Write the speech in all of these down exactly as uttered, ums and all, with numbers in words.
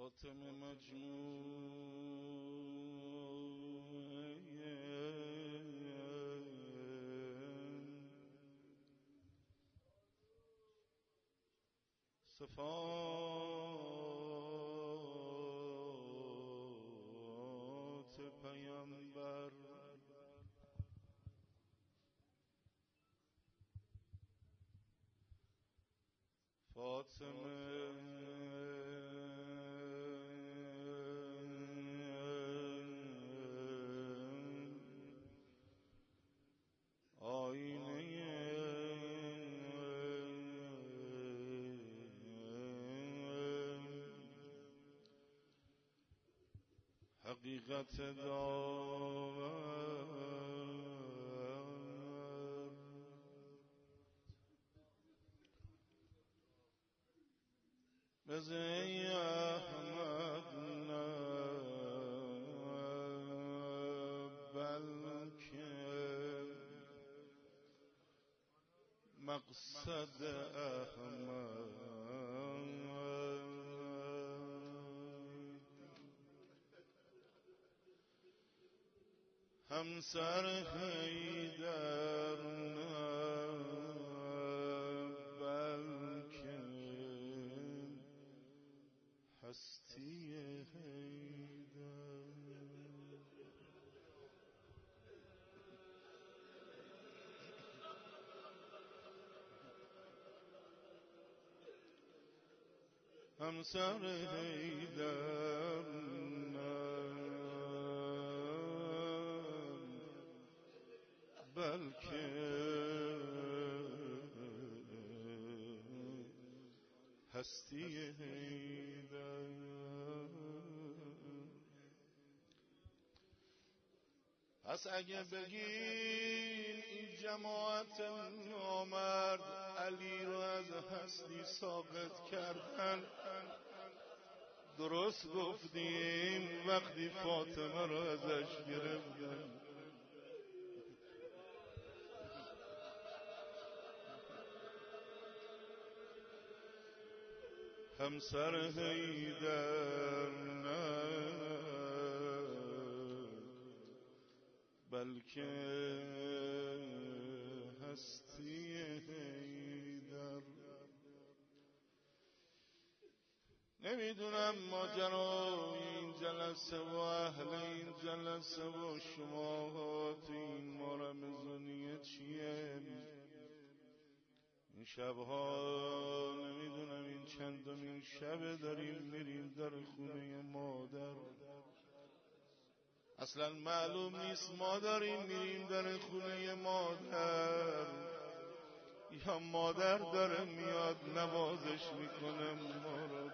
فاطمه مجموعه صفات پیامبر فاطمه حقیقت داور بزی احمد نه بلکه مقصد احمد همسر حیدر نه بلکه هستی حیدر همسر حیدر بلکه هستی حیدر پس اگه بگین این جماعت نامرد علی رو از هستی ساقط کردن، درست گفتیم وقتی فاطمه رو ازش گرفتن. همسر حیدر نه بلکه هستی حیدر. نمیدونم ماجرای این جلسه و اهل این جلسه و شما تو این ماه رمضانیه چیه؟ این شبها نمیدونم این چندمین شب داریم میریم در خونه مادر، اصلا معلوم نیست ما داریم میریم در خونه مادر یا مادر داره میاد نوازش میکنه ما رو.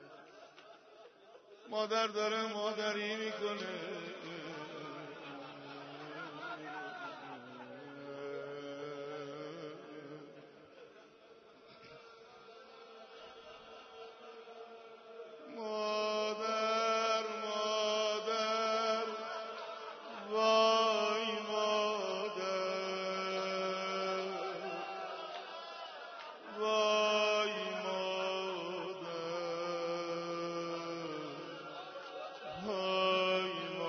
مادر داره مادری میکنه، مادر مادر وای مادر وای مادر وای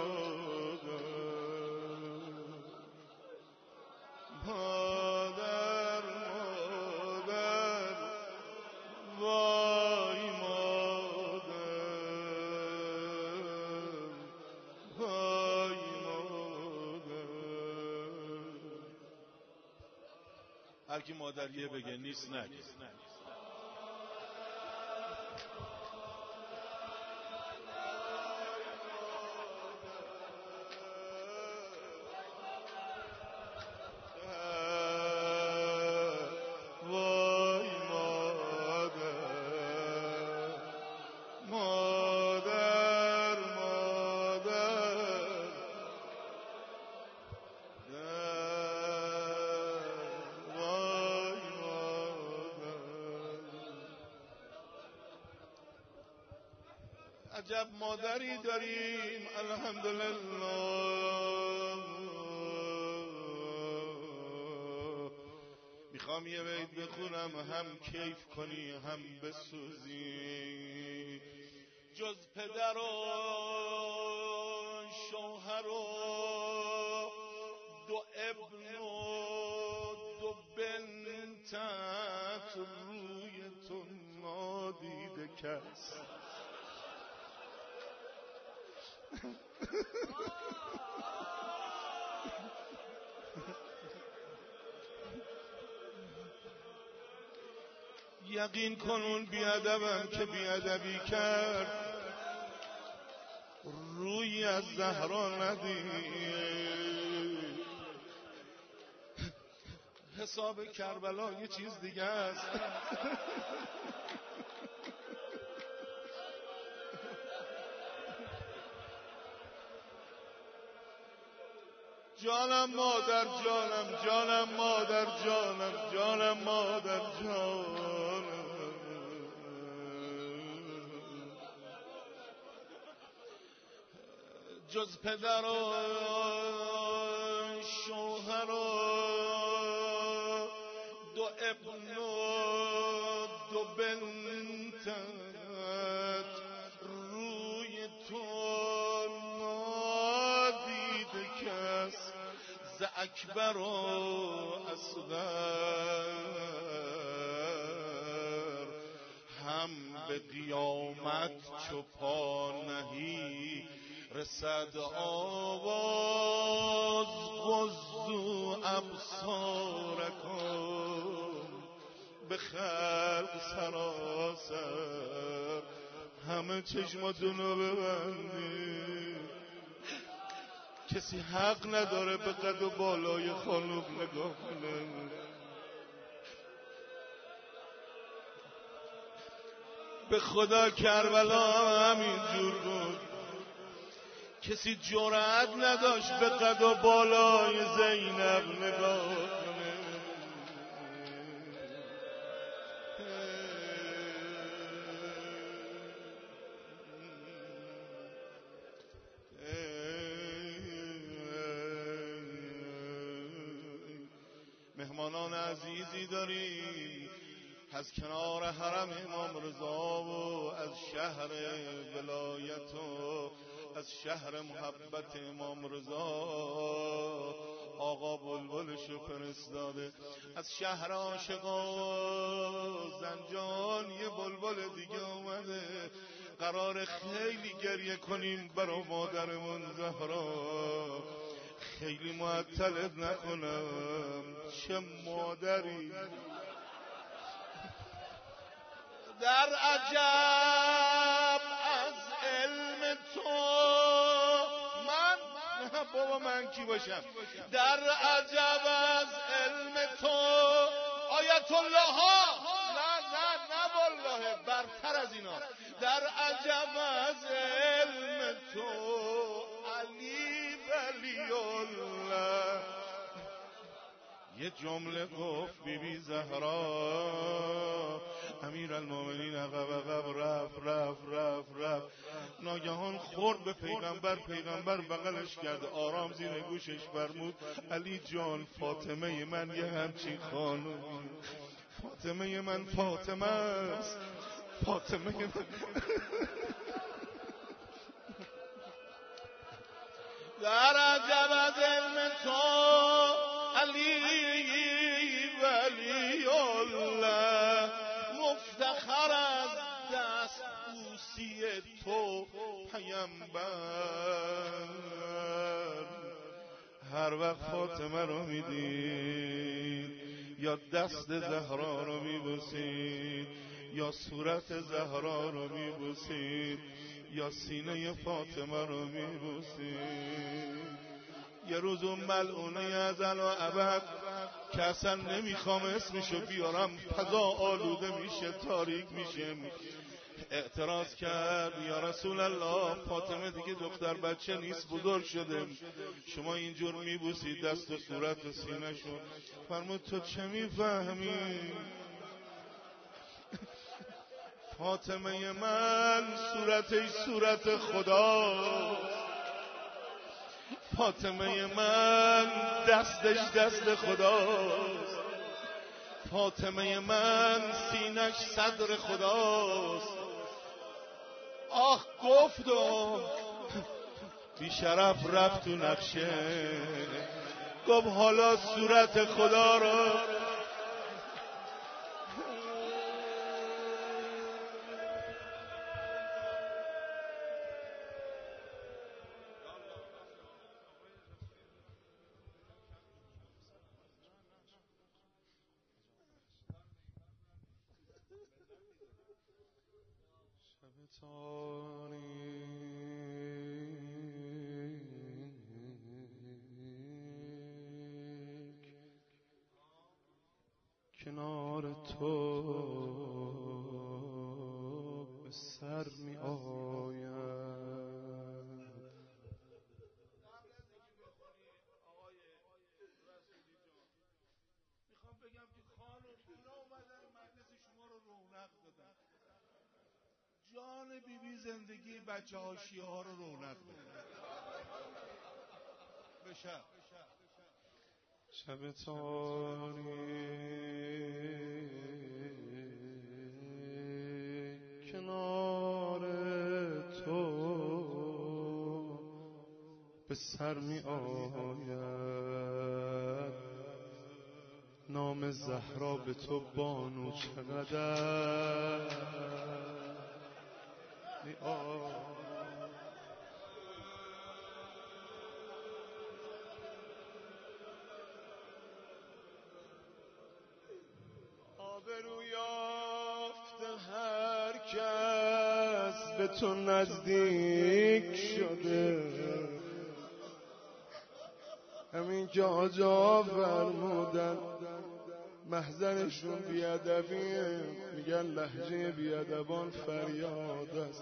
مادر مادر وای هر کی مادریه بگه نیست نگه. وای مادر مادر مادر عجب مادری داریم الحمدلله. میخوام یه بیت بخونم هم کیف کنی هم بسوزی، جز پدر و شوهر و دو ابن و دو بنتت روی تو نادیده کس. یقین کن اون بیادبم که بیادبی کرد روی از زهرا ندید. حساب کربلا یه چیز دیگه است. جانم مادر جانم جانم مادر جانم جانم مادر جانم جز پدر و شوهر و دو ابن و دو بنتت روی تو نادیده کس. ز اکبر و اصغر هم به قیامت چو پا نهی رسد آواز غضوا ابصارکم به خلق سراسر. همه چشماتونو ببندید. کسی حق نداره به قد و بالای خانوم نگاه کنه. به خدا کربلا همین جور بود. کسی جرأت نداشت به قد و بالای زینب نگاه کنه. مهمانان عزیزی داریم از کنار حرم امام رضا و از شهر ولایت و از شهر محبت امام رضا. آقا بلبلشو فرستاده از شهر عاشقان زنجان. یه بلبل دیگه اومده. قرار خیلی گریه کنیم برا مادرمون زهرا. خیلی معطلت نکنم. چه مادری در عجب از علم تو. من بابا من کی باشم؟ در عجب از علم تو آیت الله ها. نه نه نه والله برتر از اینا. در عجب از علم تو علی ولی الله. یه جمله گفت بی بی زهرا. امیر المومنین عقب عقب رفت رفت رفت رفت. ناگهان خورد به پیغمبر. پیغمبر بغلش کرد. آرام زیر گوشش فرمود علی جان فاطمه من یه همچین خانومی. فاطمه من فاطمه است. فاطمه من در عجب از علم تو علی ولی الله. مفتخر از دست بوسی تو پیامبر. هر وقت فاطمه رو میدید یا دست زهرا رو میبوسید یا صورت زهرا رو میبوسید یا سینه فاطمه رو میبوسید. یه روز اون ملعونه ازل و ابد که اصلا نمیخوام اسمشو بیارم فضا آلوده میشه تاریک میشه اعتراض کرد یا رسول الله فاطمه دیگه دختر بچه نیست بزرگ شده شما اینجور میبوسید دست و صورت و سینه شو. فرمود تو چه میفهمی؟ فاطمه من صورتش صورت خدا، فاطمه من دستش دست خداست، فاطمه من سینش صدر خداست. آخ گفتم بی شرف رفت تو نقشه، گفت حالا صورت خدا رو کنار تو به سر می آید. میخوام بگم که خانم اینا اومدن مجلس شما رو رونق دادن، جان بی بی زندگی بچه ها شیعه ها رو رونق دادن. به شب شب تاریک کنار تو به سر می آید. نام زهرا به تو بانو چقدر می آید. آبرو یافته هر کس به تو نزدیک شده، همین که آجا فرمودن محضرشون بیادبیه، میگن لهجه بیادبان فریاد است.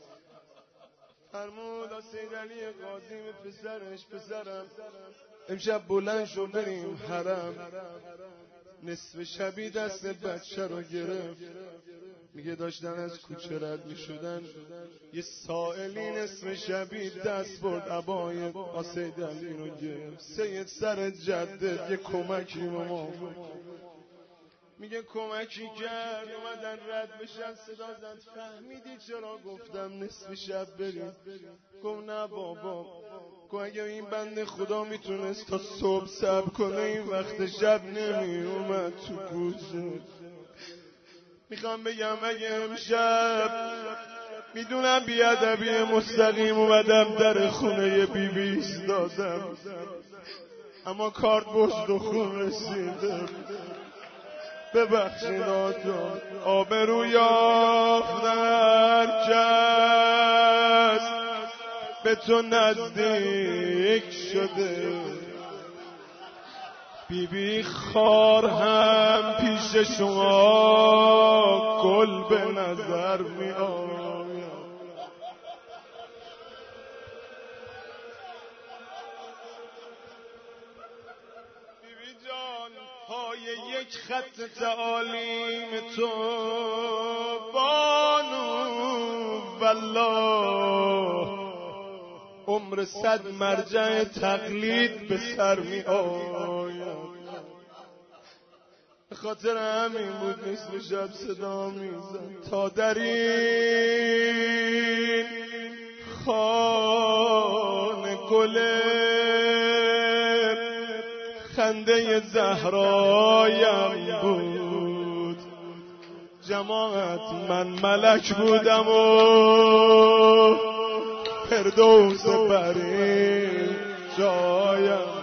فرمود سید علی قاضی به پسرش پسرم امشب بلند شو بریم حرم. نصف شبی دست بچه رو گرفت، میگه داشتن از کوچه رد میشدن یه سائلی نصف شبی دست برد عبای سید علی رو گرفت. سید سر جدد یه کمکی به ما، میگه کمکی کرد. اومدن رد بشن صدا زد فهمیدی چرا گفتم نصف شب بریم؟ گفت نه بابا، گفت اگه این بنده خدا میتونست تا صبح صبر کنه این وقت شب نمی اومد تو کوچه. میخوام بگم اگه امشب میدونم بیادبی مستقیم اومدم در خونه بی بی ایستادم، اما کارت بشت و خون رسیده، ببخشید آجان. آبرو یافتن کس به تو نزدیک شده، بی بی خار هم پیش شما گل به نظر می آید. بی بی جان پای یک خط تعالیم تو بانو والله عمر صد مرجع تقلید به سر می آید. به خاطر همین بود نصف شب صدا می زد تا در این خانه گل خنده زهرایم بود. جماعت من ملک بودم و فردوس برین جایم.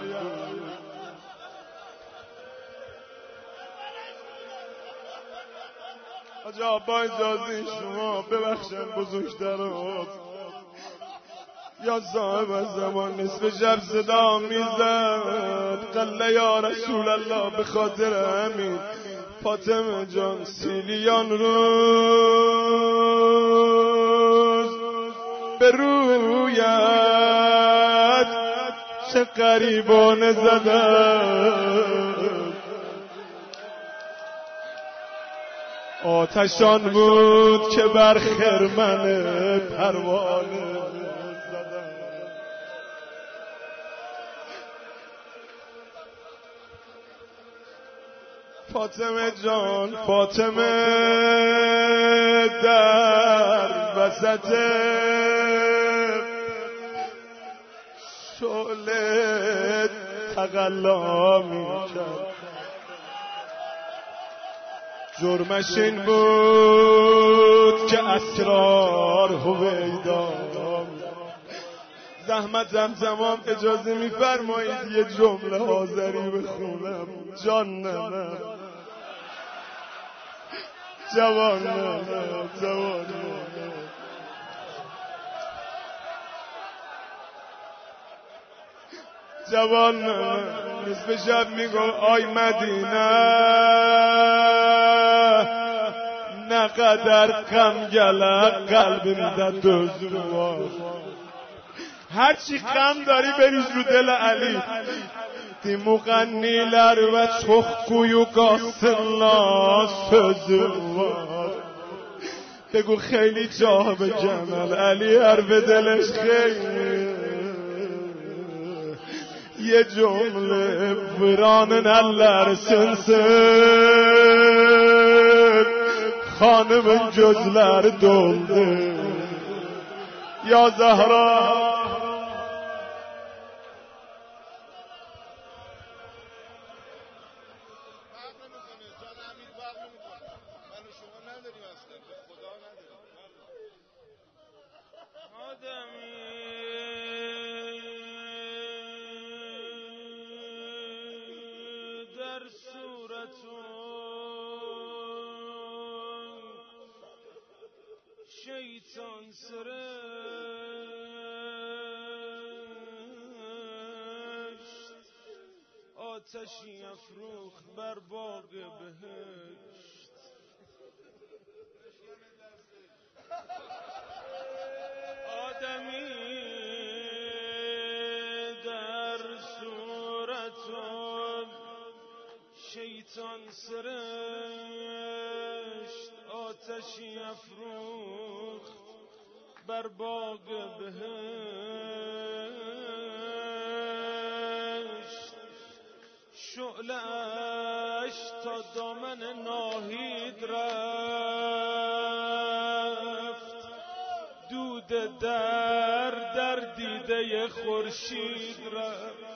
آجا با اجازه شما ببخشن بزرگترات، یا صاحب از زمان نصف شب صدا میزد قله یا رسول الله. به خاطر همین فاطمه جان سیلیان روز به رویت چه غریبانه زدن، آتشان بود که بر خرمن پروانه زدن. فاطمه جان فاطمه در وسط شعله تقلا میکرد. جرمش این بود که اسرار هویدا. زحمت زمزمام اجازه میفرمایید یه جمله آذری بخونم؟ جان نه جوان نه جوان نه جوان نه نصف شب میگو آی مدینه نقدر غم گله قلب میده دوزوار. هرچی غم داری بریز رو دل علی. دی مغنیler ve çok kuyukasınlar sözü var. بگو خیلی جا به جمال علی حرف دلش خیلی. یه جمله ورانın ellersin خانمın gözleri doldu ya Zahra. شیطان سرشت آتشی افروخت بر باغ بهشت. آدمی در صورت شیطان سرشت آتشی افروخت بر باغ بهشت. شعله‌اش تا دامن ناهید رفت. دود در در دیده خورشید رفت.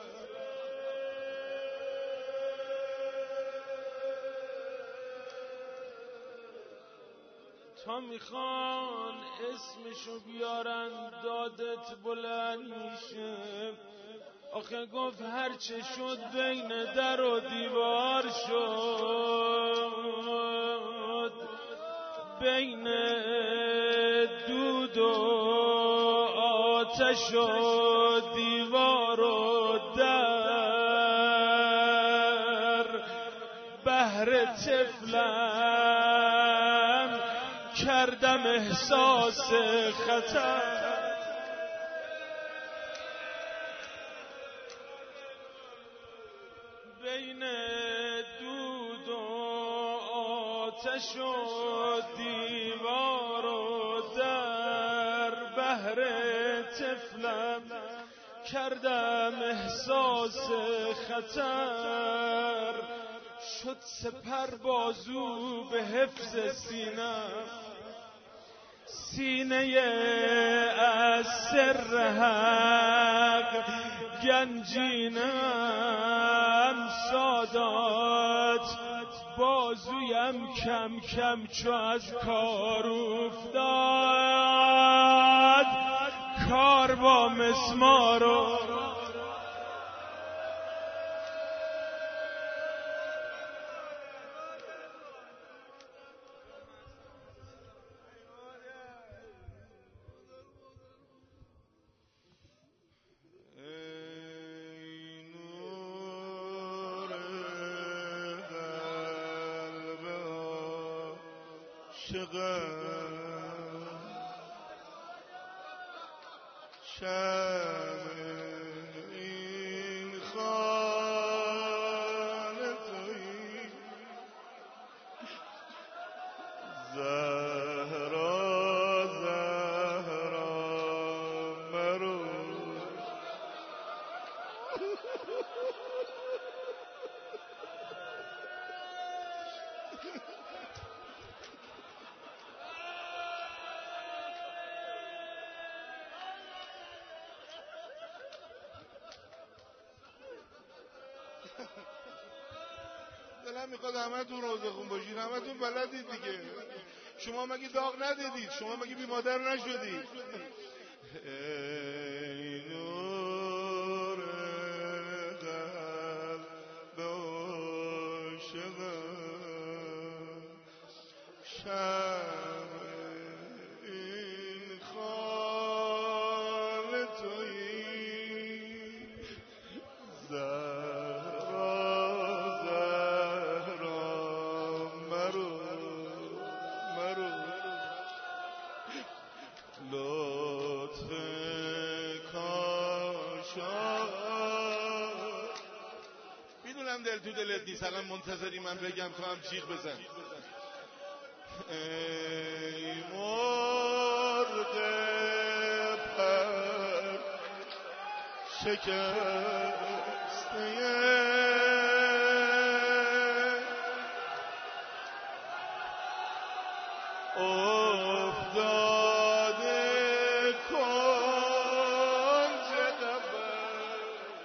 تا میخوان اسمشو بیارن دادت بلند میشه. آخه گفت هرچه شد بین در و دیوار شد. بین دود و آتش و دیوار و در بهر طفلم کردم احساس خطر. بین دود و آتش و دیوار و در بهر طفلم کردم احساس خطر. شد سپر بازو به حفظ سینم. سینه از سر حق گنجینم سادات. بازویم کم کم چو از کار افتاد. کار با مسمار و شم این خانه تویی زهرا زهرا مرو. دلم میخواد همه تون روزه خون باشید، همه تون بلدید دیگه. شما مگه داغ ندیدید؟ شما مگه بی مادر نشدید؟ ای نور قلب عاشقم، شمع این خانه تویی، زهرا زهرا مرو مرو، لطف کاشا. میدونم دل تو دلت نیست، الان منتظری من بگم تو هم جیغ بزن. ای مرغ پر شکسته افتاده کنج قبر،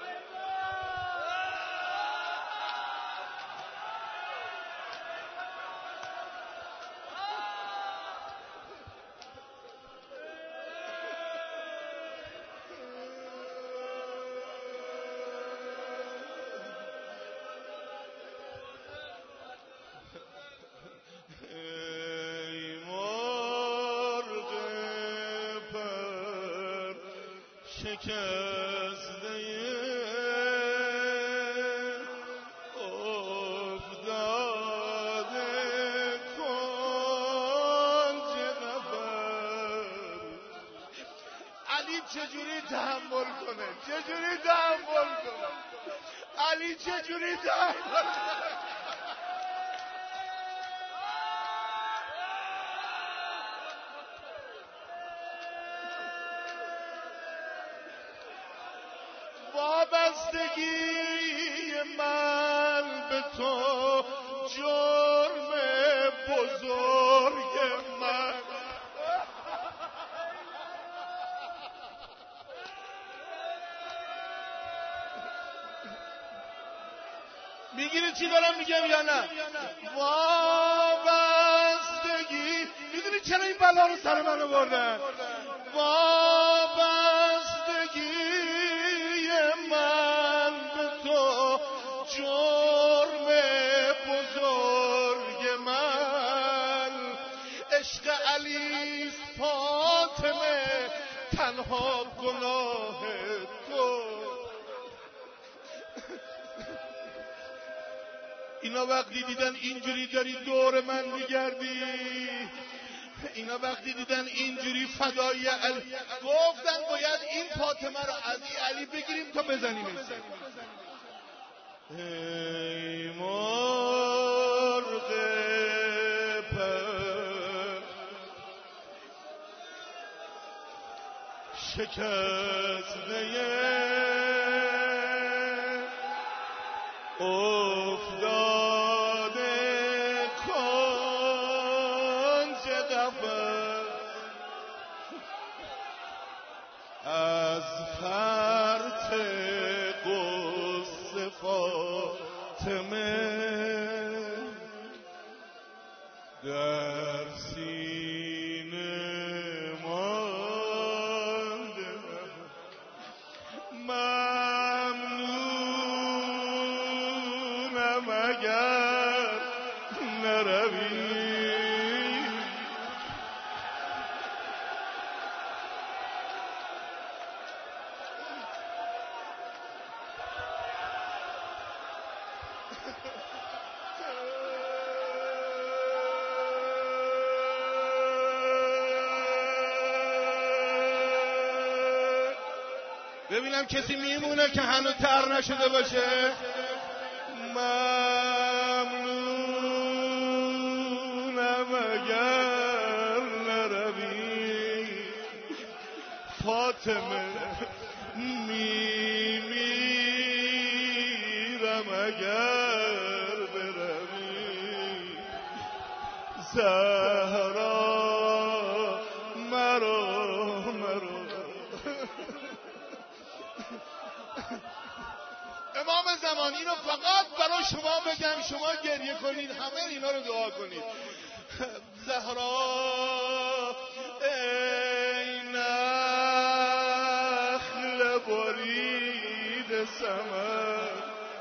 ای مرغ پر شکسته افتاده کنج قفر. علی چجوری تحمل کنه؟ چجوری تحمل کنه؟ علی چجوری تحمل کنه؟ وابستگی من به تو جرم بزرگ من. میگیری چی دارم میگم یا نه؟ وابستگی. میدونی چرا این بلا رو سر من آوردن؟ وابستگی من به تو جرم بزرگ من. عشق علی فاطمه تنها گناه تو. اینا وقتی دیدن اینجوری داری دور من میگردی، اینا وقتی دیدن اینجوری فدای علی، گفتن باید این فاطمه رو از این علی بگیریم تا بزنیم. ای مرغ پر شکسته افتاده کنج قفر، از فرط غصه فاطمه در سینه مانده. ممنونم اگر نروی، ببینم کسی میمونه که هنوز تر نشده باشه. ممنونم اگر نروی فاطمه، میمیرم اگر بروی. زهرا مرو مرو. امام زمان زمان اینو فقط برای شما بگم، شما گریه کنید، همه اینا رو دعا کنید. زهرا ای نخل برید ثمر،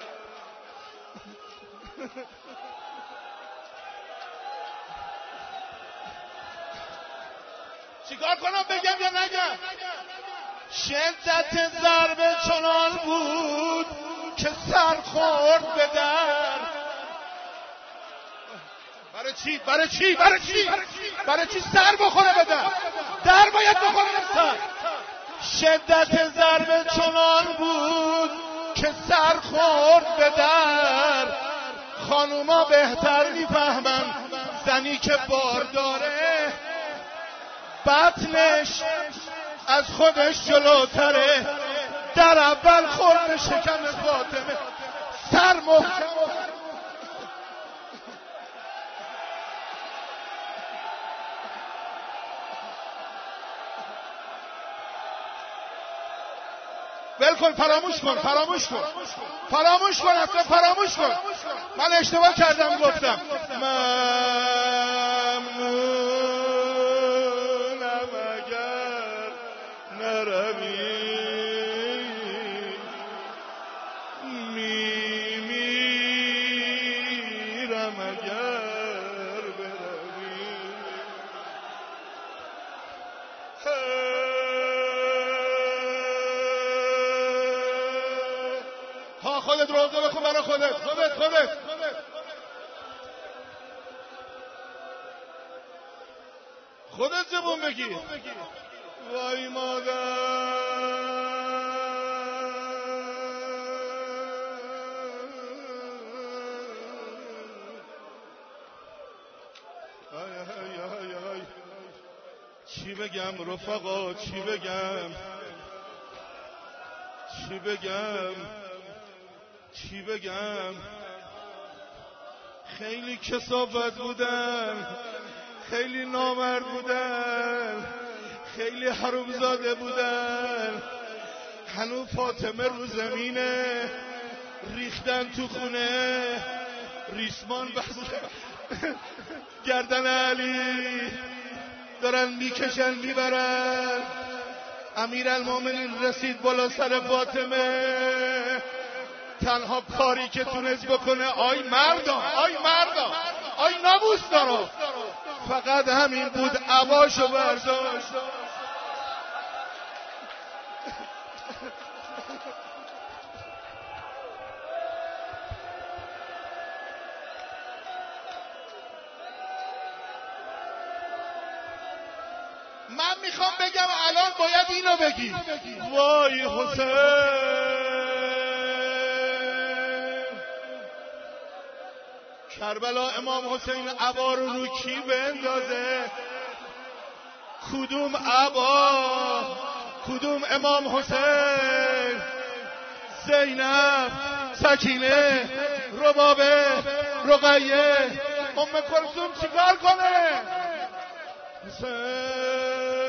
چیکار کنم، بگم یا نگم؟ شدت ضربه چنان بود که سر خورد به در. برای چی؟ برای چی؟ برای چی؟ برای چی سر بخوره به در؟ در باید بخوره به سر. شدت ضربه چنان بود که سر خورد به در. خانوما بهتر میفهمن زنی که بار داره بطنش از خودش جلوتره. در اول خورد شکم فاطمه، سر محکم. ول کن، فراموش کن، فراموش کن، فراموش کن، اصلا فراموش کن. من اشتباه کردم گفتم ممنونم اگر نروی، میمیرم اگر بروی. ها خودت روزه بخون برای خودت، خودت خودت خودت زبون بگی. وای مادر آی آی آی آی. چی بگم رفقا، چی بگم، چی بگم، چی بگم. خیلی کثافت بودن، خیلی نامرد بودن، خیلی حرومزاده بودن. هنوز فاطمه رو زمینه، ریختن تو خونه، ریسمان بس گردن علی دارن میکشن میبرن. امیرالمومنین رسید بالا سر فاطمه، تنها کاری که تونست بکنه آی مردا، آی مردا، آی ناموس دارا، فقط همین بود، عباشو برداشت. من میخوام بگم الان باید اینو بگی. وای حسین، کربلا امام حسین عبا رو رو کی بندازه؟ کدوم عبا؟ کدوم امام حسین؟ زینب، سکینه، ربابه، رقیه، ام کلثوم چیکار کنه؟ حسین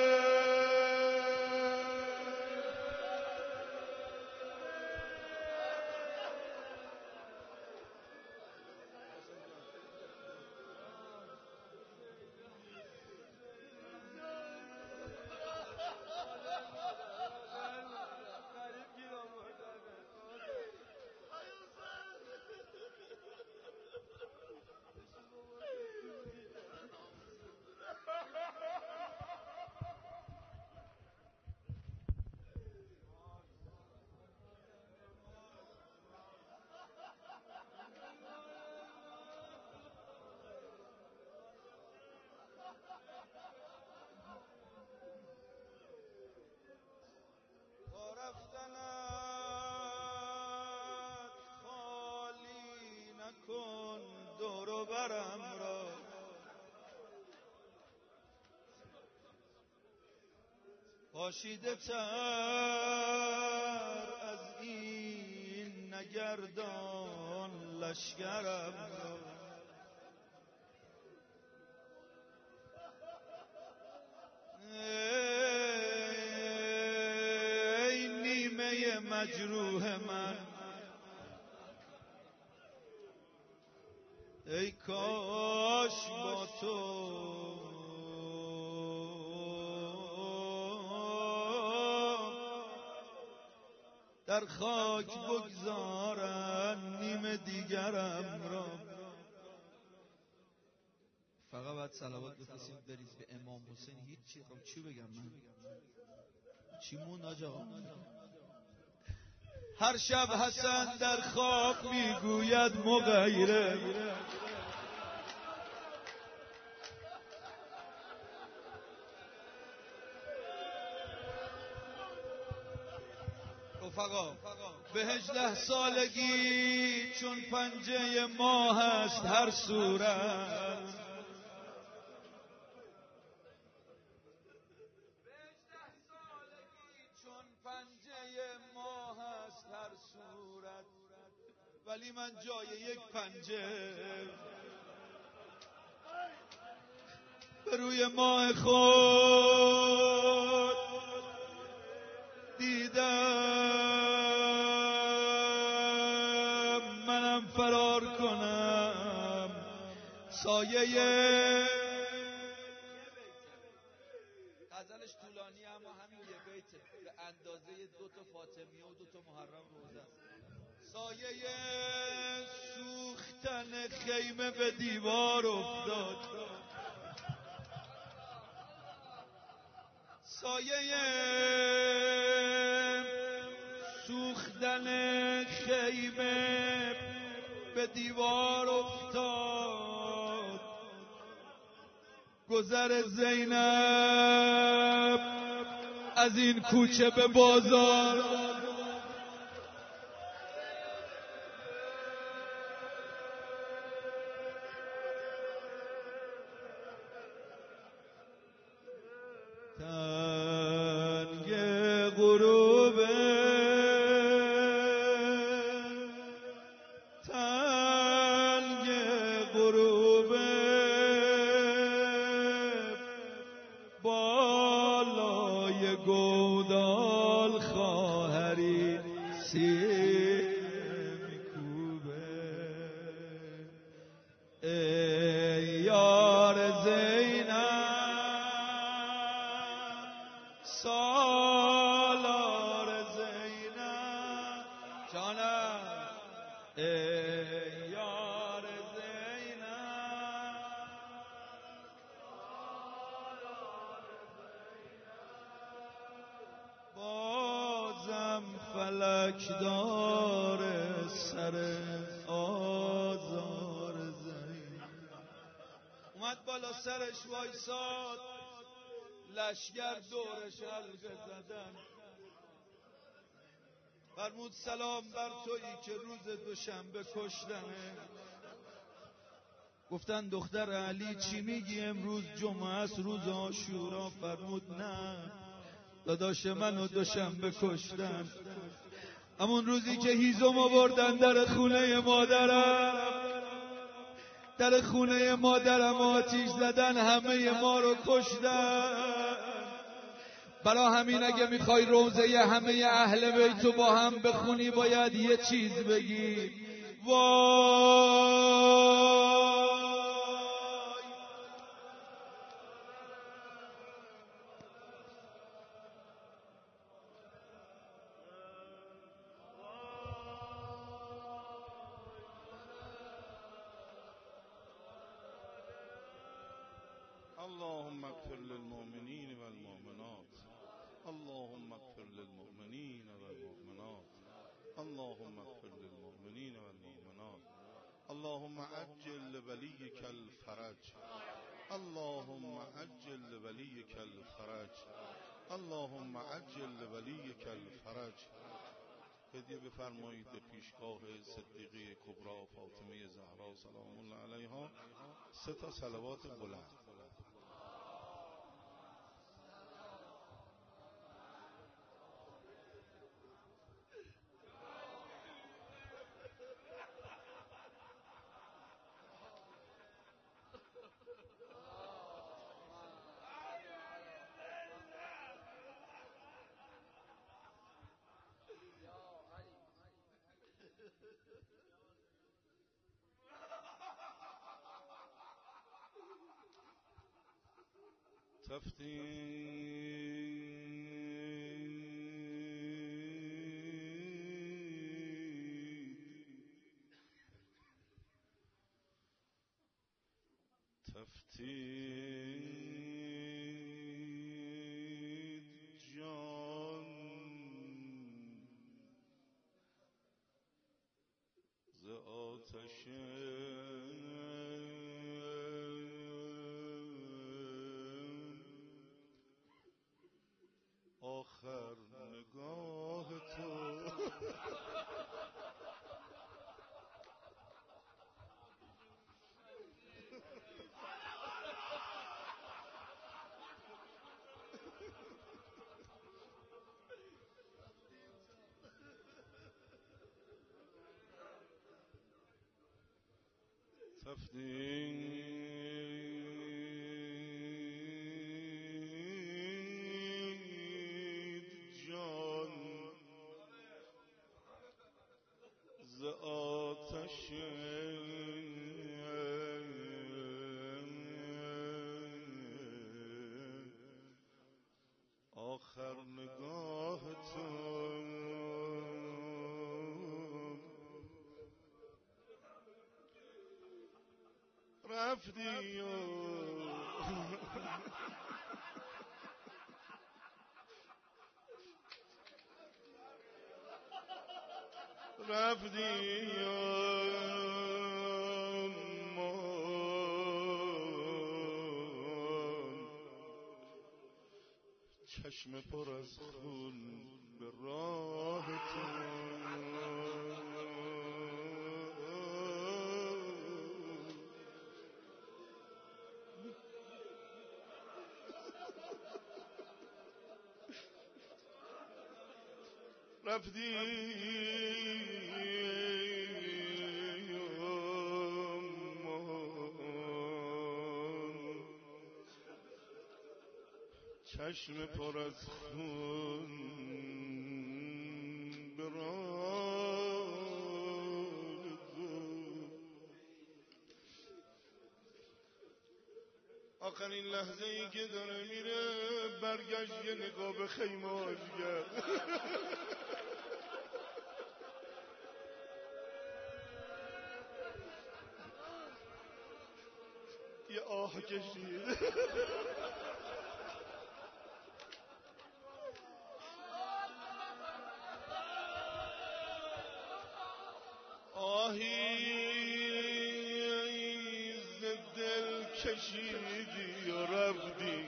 پاشیده تر از این نگردان لشگرم را. ای نیمه مجروح من، ای کاش با تو در خاک بگذارن نیم دیگرم را. فقط باید صلوات بفرستیم بریز به امام حسین. هیچی. خب چی بگم من؟ چی مون آجا؟ هر شب حسن در خواب میگوید مغیره، رفقا به هجده سالگی چون پنجه ماه است هر صورت، ولی من جای یک پنجه به روی ماه خود دیدم، منم فرار کنم سایه. غزلش طولانی اما همین یه بیته به اندازه دو تا فاطمیه و دو تا محرم روزه است. سایه سوختن خیمه به دیوار افتاد، سایه سوختن خیمه به دیوار افتاد، گذر زینب از این کوچه به بازار، تنگ غروبه تنگ غروبه بالای گودال خواهری سیر میکوبه. ای یار زینب سالار زینب جانم، ای یار زینب بازم فلک داره سر آزار زینب. اومد بالا سرش وایساد، لشگر دورش حلقه زدن، فرمود سلام بر تویی که روز دوشنبه کشتنه. گفتن دختر علی چی میگی امروز جمعه است روز عاشورا؟ فرمود نه داداش منو دوشنبه کشتن، همون روزی که هیزم آوردن در خونه مادرم، در خونه مادرم آتیش زدن، همه ما رو کشتن. برا همین اگه میخوای روزه همه اهل بیتو با هم بخونی باید یه چیز بگی، وای اللهم اغفر للمؤمنین والمؤمنات، اللهم اغفر للمؤمنین والمؤمنات، اللهم اغفر للمؤمنین والمؤمنات، اللهم عجل لولیک الفرج، اللهم عجل لولیک الفرج، اللهم عجل لولیک الفرج. هدیه بفرمایید به پیشگاه صدیقه کبری فاطمه زهرا سلام الله علیها سه تا صلوات بلند. تفتید تفتید جان ز آتش آخر نگاه تو تفتید جان ز آتش آخر نگاه تو رفتی و رفتی و من چشم پر از خون به راه تو رفتی چشم پر از خون به راه آخرین لحظه ای که داره میره برگشت یه نگاه به خیمه‌اش کرد یه آه کشید آهی ز دل کشیدی و رفتی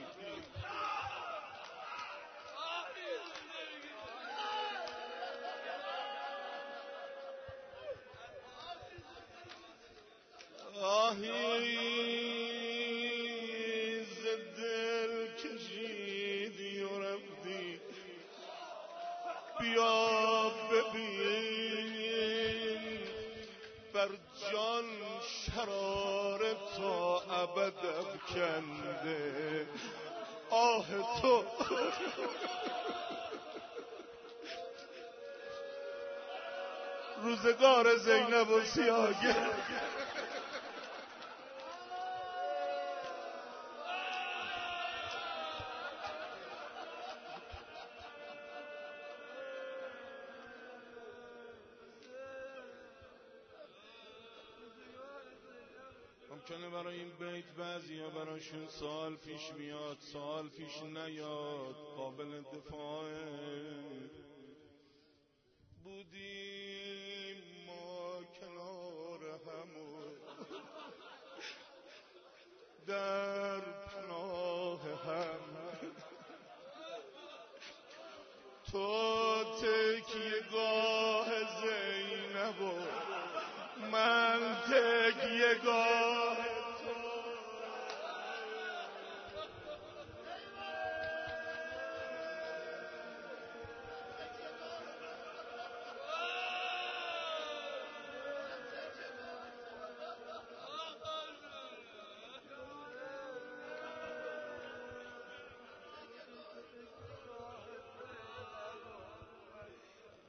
آهی ز دل کشیدی و رفتی بیا ببین بر جان شرار تا ابد افکنده آه تو روزگار زینب و سیاگه ممکنه برای این بیت بعضیا براشون سوال پیش میاد، سوال پیش نیاد، قابل دفاعه. بودیم ما کنار همو در پناه هم، تو تکیه گاه زینب و من تکیه گاه تو.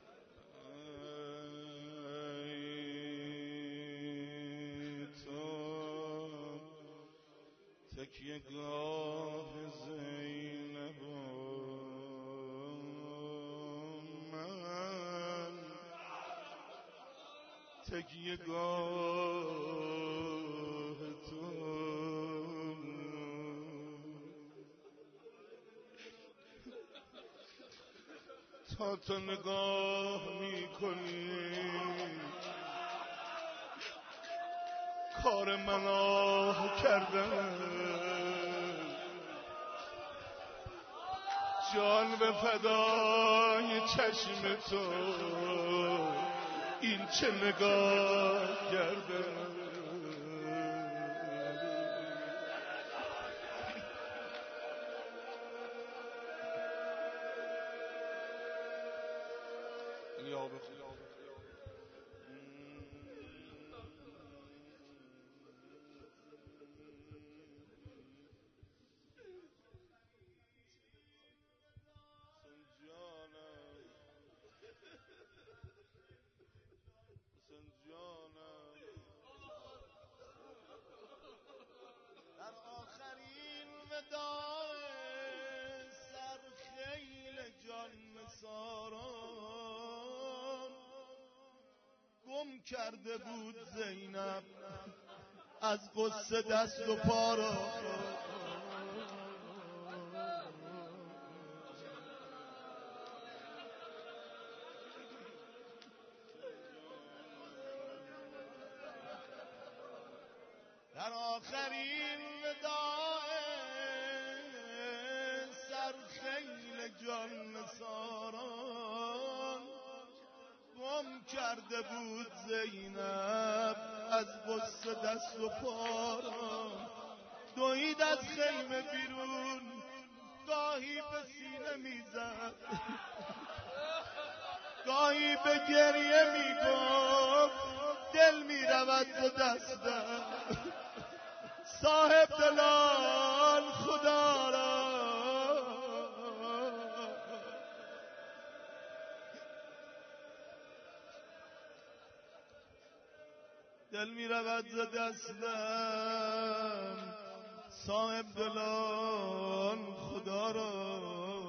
تو تکیه گاه زینب من تکیه گاه تو تا تو نگاه میکنی کار من آه کردن جان به فدای چشم تو این چه نگاه کردن یا بخون در آخرین وداع سرخیل جان نثاران گم کرده بود زینب از غصه دست و پا را در آخرین وداع سرخیل جان نثاران گم کرده بود زینب از غصه دست و پا را دوید از خیمه بیرون گاهی به سینه میزد گاهی به گریه میگفت دل میرود ز دستم صاحب دلان خدا را دل می رود ز دستم صاحب دلان خدا را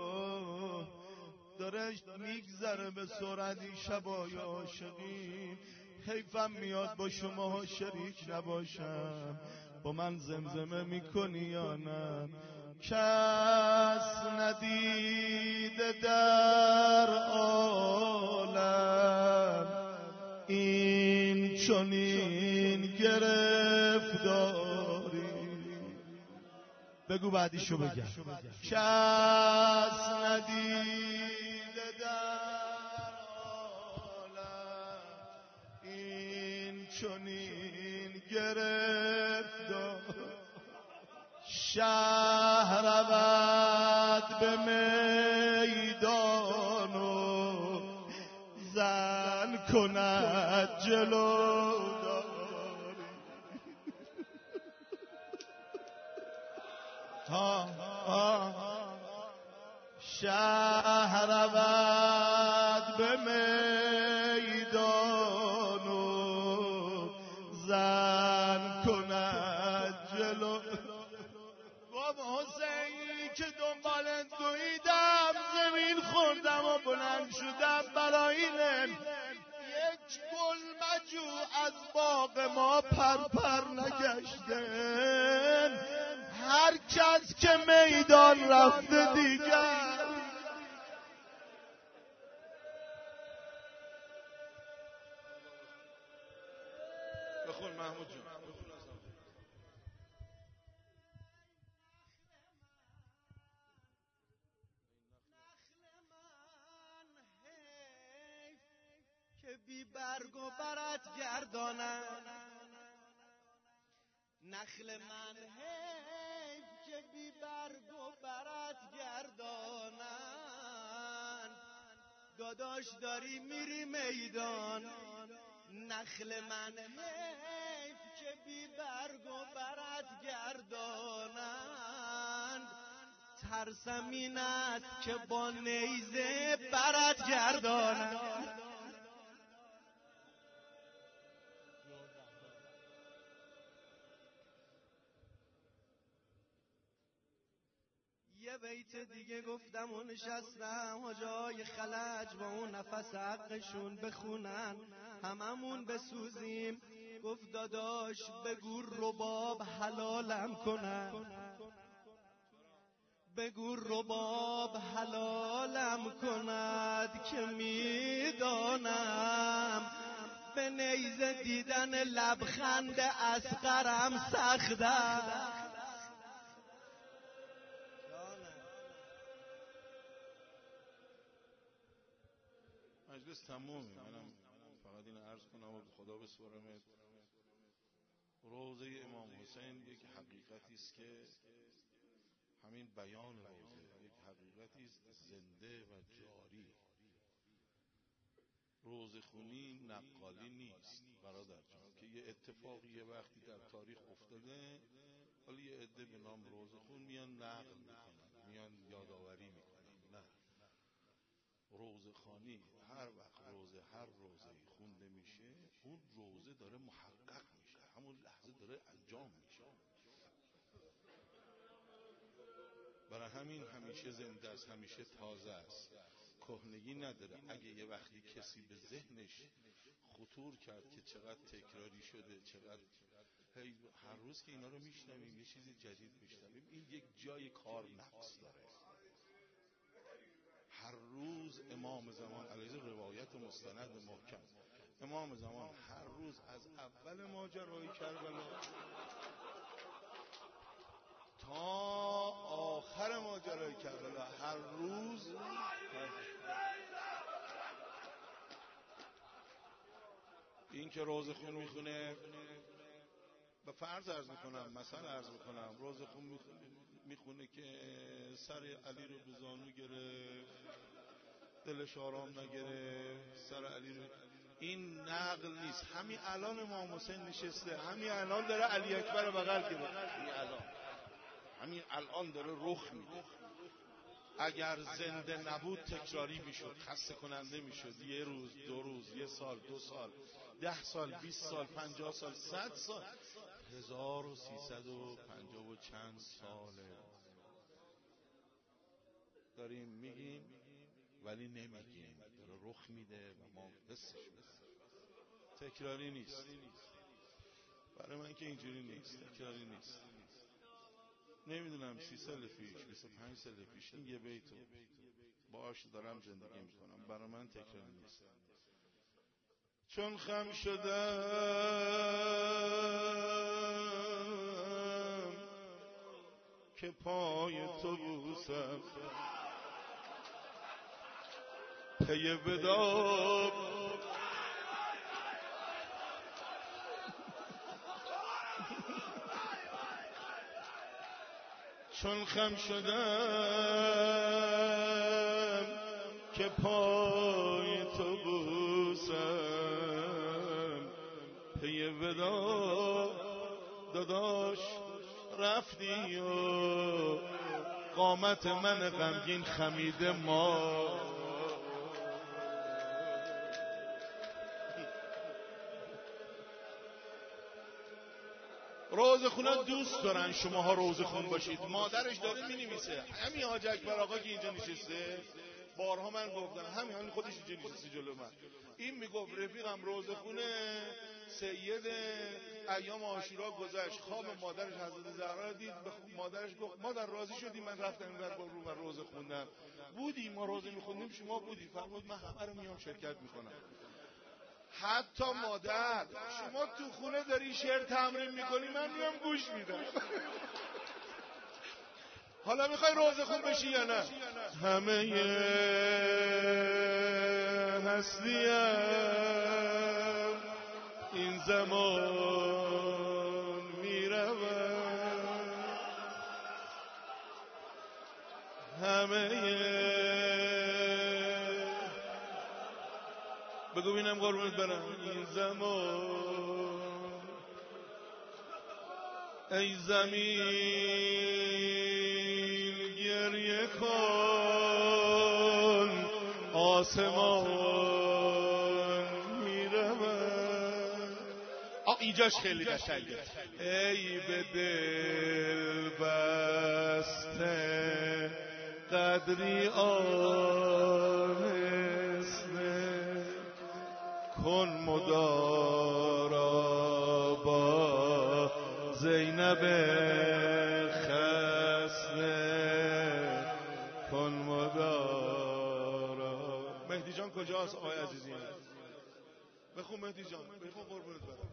داره میگذره به سرعتی شبای عاشقی حیفم میاد با شما شریک نباشم با من زمزمه میکنی یا نه کس ندیده در عالم این چنین گرفتاری بگو بعدیشو بگم کس ندیده در عالم این چنین گرفتار شهر رود به میدان و زن کند جلو داری شهر رود به میدان و زن کند جلو گفت حسین که دنبال دویدم زمین خوردم و بلند شدم براینه یک گل مجو از باغ ما پرپر نگشتن هر کس که میدان رفته دیگر بخون محمود جون که بی برگ و برت گردانم نخل من حیف که بی برگ و برت گردانم داداش داری میری میدان نخل من حیف که بی برگ و برت گردانم ترسم این است که با نیزه برت گردانم یه بیت دیگه گفتم و نشستم حاجای خلج با اون نفس حقشون بخونن هممون بسوزیم. گفت داداش بگو رباب حلالم کنن، بگو رباب حلالم کند که میدانم به نیزه دیدن لبخند اصغرم سخته. مجلس تمومه. منم فقط این عرض کنم و خدا بسپارمت. روضه امام حسین یک حقیقتی است که همین بیان روضه یک حقیقتی است زنده و جاری. روضه خونی نقالی نیست برادر جان که یه اتفاقی یه وقتی در تاریخ افتاده ولی یه عده به نام روضه خون میان نقل میکنن، میان یادآوری میکنن. نه، روضه خانی هر وقت روضه هر روضه خونده میشه اون روضه داره محقق میشه، همون لحظه داره انجام میشه. برای همین همیشه زنده است، همیشه تازه است، کهنگی نداره. اگه یه وقتی کسی به ذهنش خطور کرد که چقدر تکراری شده، چقدر هی هر روز که اینا رو میشنویم یه چیزی جدید میشنویم، این یک جای کار نقص داره. هر روز امام زمان علیه روایت مستند محکم، امام زمان هر روز از اول ماجرای کربلا تا آخر ماجرای کربلا هر روز این که روضه خون میخونه، به فرض عرض میکنم، مثلا عرض میکنم، روضه خون میخونه که سر علی رو به زانو گرفت، دلش آرام نگرفت، سر علی رو، این نقل نیست. همین الان امام حسین نشسته، همین الان داره علی اکبر رو بغل گرفت، همین الان همین الان داره رخ میده. اگر زنده نبود تکراری میشد، خسته کننده میشد. یه روز، دو روز، یه سال، دو سال، ده سال، بیست سال، پنجاه سال، صد سال، هزار و سیصد و پنجاه و چند ساله داریم میگیم ولی نمیگیم، داره رخ میده و ما حسش میده. تکراری نیست. برای من که اینجوری نیست، تکراری نیست. نمیدونم سی سال پیش، بیست و پنج سال پیش این یه بیتو باش دارم زندگی میکنم، برای من تکراری نیست. چون خم شدم که پای تو بوسم، پی وداع چون خم شدم که پای تو بوسم، پی وداع داداش رفتی و قامت من غمگین خمیده ما. روضه خونان دوست دارن شماها روضه خون باشید. مادرش داره می نویسه، همین حاج اکبر آقا که اینجا نشسته، بارها من گفتم، همین همین خودش اینجا نشسته جلو من، این میگفت رفیقم روضه خونه سید ایام عاشورا گذشت، خواب مادرش حضرت زهرا دید، مادرش گفت مادر راضی شدی من رفتم اینور با رو و روضه خوندم؟ بودی ما روضه میخوندیم شما بودی؟ فرمود من همه رو میام شرکت میکنم. حتی مادر شما تو خونه داری شعر تمرین میکنی من میام گوش میدم. حالا میخوای روضه خون بشی یا نه؟ همه هستیم این زمان میرود، همه بگو بینم قربونت برم این زمان، ای زمین گریه کن آسمان میرود. آه اینجاش خیلی قشنگه. ای به دل بسته قدری آنسته کن مدارا با زینب خسته کن مدارا. مهدی جان کجاست آقای عزیزی؟ بخون مهدی جان، بخون قربونت برم.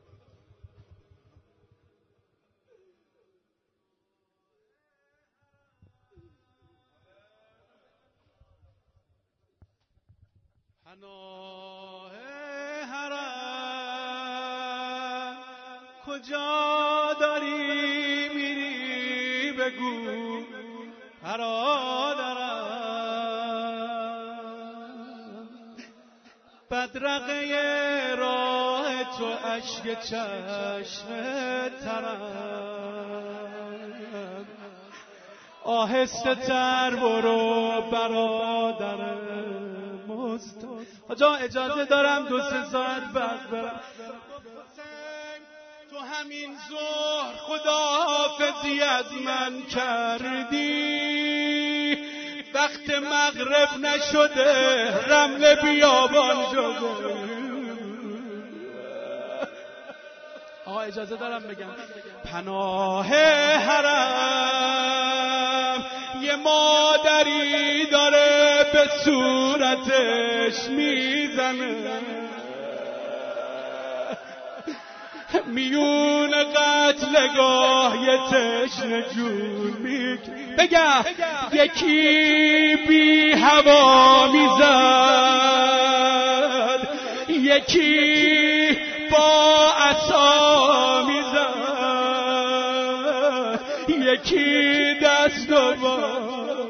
پناه حرم کجا داری میری بگو برادرم، بدرقه راه تو اشک چشم ترم، آهسته تر برو برادرم. آجا اجازه دارم دو سه ساعت بعد برم. تو همین ظهر خداحافظی از من کردی، وقت مغرب نشده رمل بیابان شده. آقا اجازه دارم بگم پناه حرم یه مادری داره به صورتش میزنه، میون قتلگاه یه تشنه جون میکنه. بگه یکی بی هوا میزد، یکی با عصا میزد، یکی دست و با.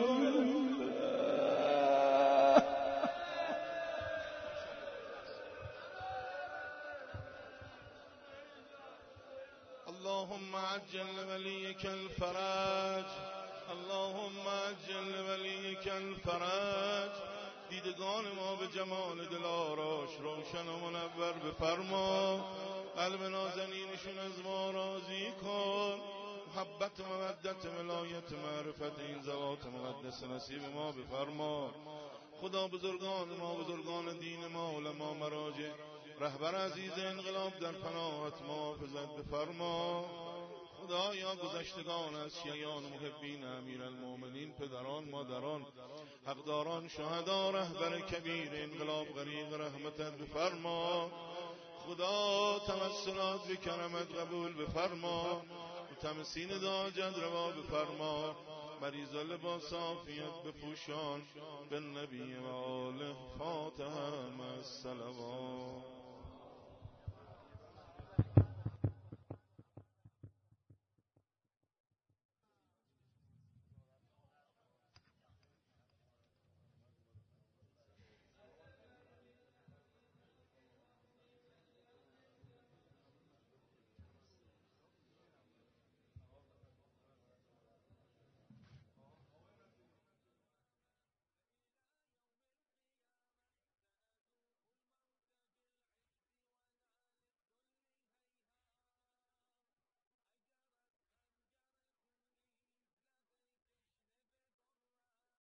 اللهم عجل وليك الفرج، اللهم عجل وليك الفرج. دیدگان ما به جمال دلارش روشن و منور بفرما، قلب نازنینشون از ما راضی کن، محبت و مودت ولایت معرفت این ذوات مقدس نصیب ما بفرما. خدا بزرگان ما، بزرگان دین ما، علما، مراجع، رهبر عزیز انقلاب در پناهت محافظت بفرما. خدایا گذشتگان از شیعیان محبین امیرالمومنین، پدران، مادران، حقداران، شهدا، رهبر کبیر انقلاب غریق رحمتت بفرما. خدا تمثلات به کرمت قبول بفرما، تمثیل داجت روا بفرما، مریض لباس عافیت بپوشان، به نبی و آله. فاتحه مع الصلوات.